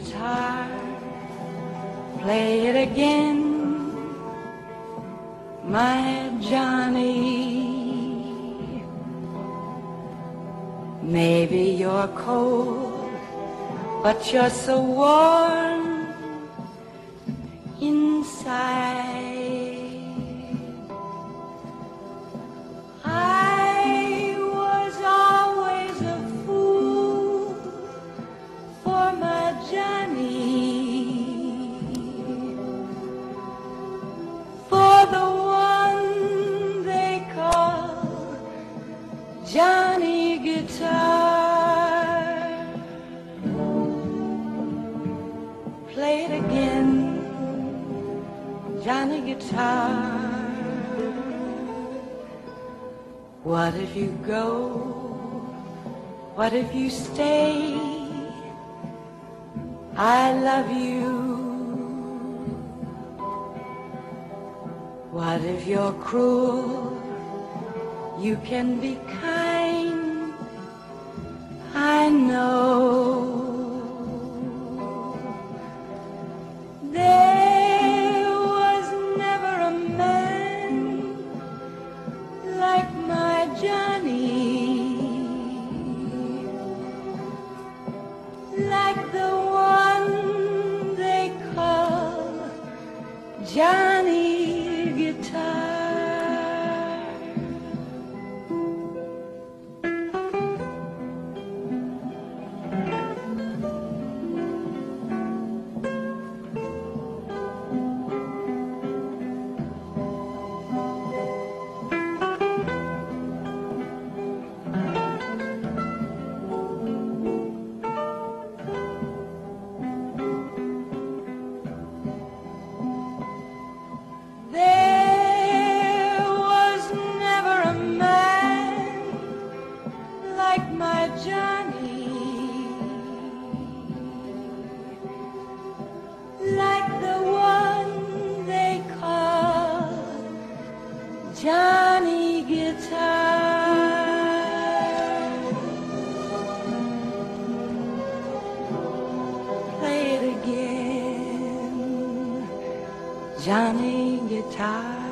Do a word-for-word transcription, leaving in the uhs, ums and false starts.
guitar, play it again, my Johnny. Maybe you're cold, but you're so warm inside. I was always a fool for my Johnny, for the one they call Johnny Guitar. Play it again, Johnny Guitar. What if you go? What if you stay? I love you. What if you're cruel? You can be kind, I know. There was never a man like my Johnny, like the one they call Johnny Guitar. There was never a man like my Johnny, like the one they call Johnny Guitar. Play it again, Johnny Guitar.